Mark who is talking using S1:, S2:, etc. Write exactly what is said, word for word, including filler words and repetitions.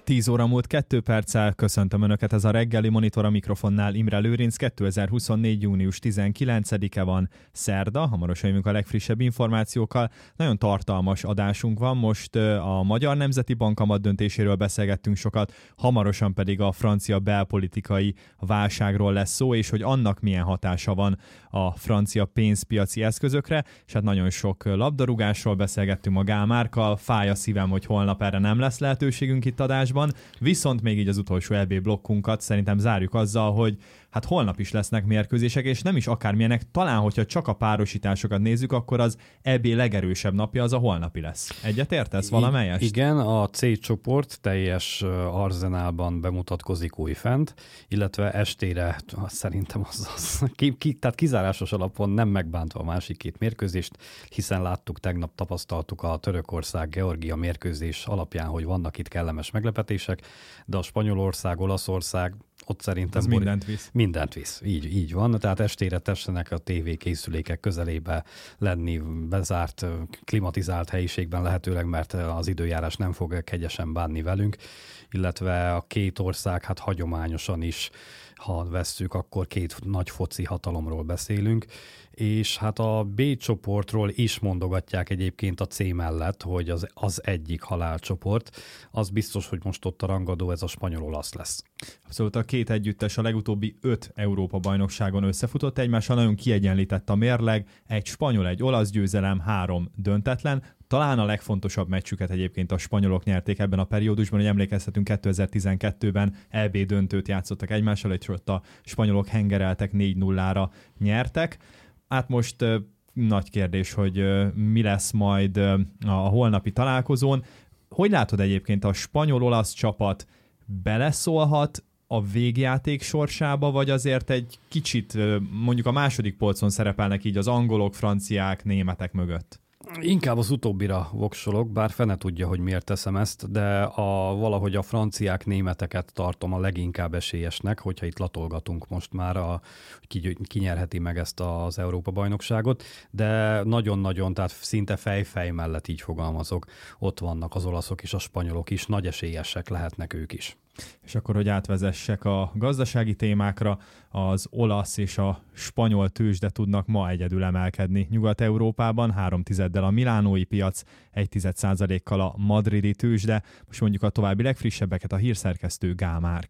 S1: tíz óra múlt kettő perccel, köszöntöm Önöket, ez a reggeli Monitor, a mikrofonnál Imre Lőrinc. kétezer-huszonnégy. június tizenkilencedike van, szerda, hamarosan jövünk a legfrissebb információkkal. Nagyon tartalmas adásunk van, most a Magyar Nemzeti Bank kamat döntéséről beszélgettünk sokat, hamarosan pedig a francia belpolitikai válságról lesz szó, és hogy annak milyen hatása van a francia pénzpiaci eszközökre, és hát nagyon sok labdarúgásról beszélgettünk a Gál Márkkal. Fáj a szívem, hogy holnap erre nem lesz lehetőségünk itt adásban, viszont még így az utolsó é bé blokkunkat szerintem zárjuk azzal, hogy hát holnap is lesznek mérkőzések, és nem is akármilyenek, talán, hogyha csak a párosításokat nézzük, akkor az é bé legerősebb napja az a holnapi lesz. Egyet értesz valamelyest?
S2: Igen, a C csoport teljes arzenálban bemutatkozik újfent, illetve estére szerintem az, az ki, ki, tehát kizárásos alapon nem megbántva a másik két mérkőzést, hiszen láttuk, tegnap tapasztaltuk a Törökország-Georgia mérkőzés alapján, hogy vannak itt kellemes meglepetések, de a Spanyolország, Olaszország, ott szerintem...
S1: Az mindent visz.
S2: Mindent visz, így, így van. Tehát estére tessenek a tévékészülékek közelébe lenni, bezárt, klimatizált helyiségben lehetőleg, mert az időjárás nem fog kegyesen bánni velünk, illetve a két ország hát hagyományosan is, ha vesszük, akkor két nagy foci hatalomról beszélünk, és hát a B csoportról is mondogatják egyébként a C mellett, hogy az, az egyik halálcsoport. Az biztos, hogy most ott a rangadó, ez a spanyol-olasz lesz.
S1: Abszolút a két együttes a legutóbbi öt Európa-bajnokságon összefutott egymással, nagyon kiegyenlített a mérleg, egy spanyol, egy olasz győzelem, három döntetlen. Talán a legfontosabb meccsüket egyébként a spanyolok nyerték ebben a periódusban, hogy emlékezhetünk, kétezer-tizenkettőben é bé döntőt játszottak egymással, és ott a spanyolok hengereltek, négy nullára nyertek. Hát most uh, nagy kérdés, hogy uh, mi lesz majd uh, a holnapi találkozón. Hogy látod egyébként, a spanyol-olasz csapat beleszólhat a végjáték sorsába, vagy azért egy kicsit uh, mondjuk a második polcon szerepelnek így az angolok, franciák, németek mögött?
S2: Inkább az utóbbira voksolok, bár fene tudja, hogy miért teszem ezt, de a, valahogy a franciák, németeket tartom a leginkább esélyesnek, hogyha itt latolgatunk most már, a, ki, ki nyerheti meg ezt az Európa-bajnokságot, de nagyon-nagyon, tehát szinte fej-fej mellett így fogalmazok, ott vannak az olaszok és a spanyolok is, nagy esélyesek lehetnek ők is.
S1: És akkor, hogy átvezessek a gazdasági témákra, az olasz és a spanyol tőzsde tudnak ma egyedül emelkedni Nyugat-Európában, három tizeddel a milánói piac, egy tized százalékkal a madridi tőzsde. Most mondjuk a további legfrissebbeket a hírszerkesztő Gál Márk.